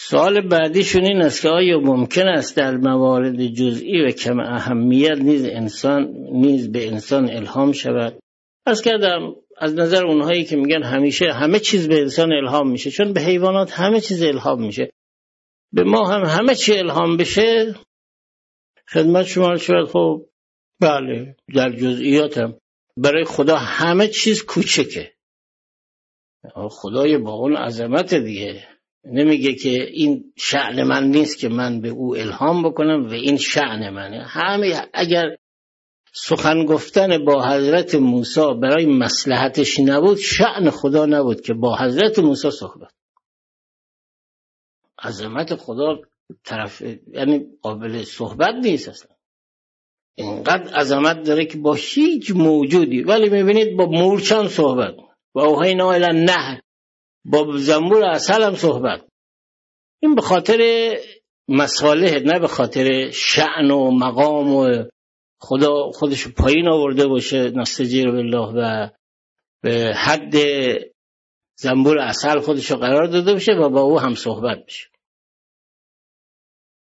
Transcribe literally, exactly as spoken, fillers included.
سوال بعدیشون این است که آیا ممکن است در موارد جزئی و کم اهمیت نیز انسان نیز به انسان الهام شود؟ از کردم از نظر اونهایی که میگن همیشه همه چیز به انسان الهام میشه، چون به حیوانات همه چیز الهام میشه، به ما هم همه چی الهام بشه. خدمت شما شود خب بله، در جزئیات هم برای خدا همه چیز کوچکه. خدای با اون عظمت دیگه نمیگه که این شأن من نیست که من به او الهام بکنم و این شأن منه. همه اگر سخن گفتن با حضرت موسی برای مصلحتش نبود، شأن خدا نبود که با حضرت موسی صحبت. عظمت خدا طرف یعنی قابل صحبت نیست اصلا. اینقدر عظمت داره که با هیچ موجودی، ولی میبینید با مورچان صحبت، با اوحینا الی النحل، با زنبور عسل هم صحبت. این به خاطر مصالح، نه به خاطر شأن و مقام و خدا خودش پایین آورده باشه نستجیر بالله و به حد زنبور عسل خودش قرار داده باشه و با او هم صحبت بشه.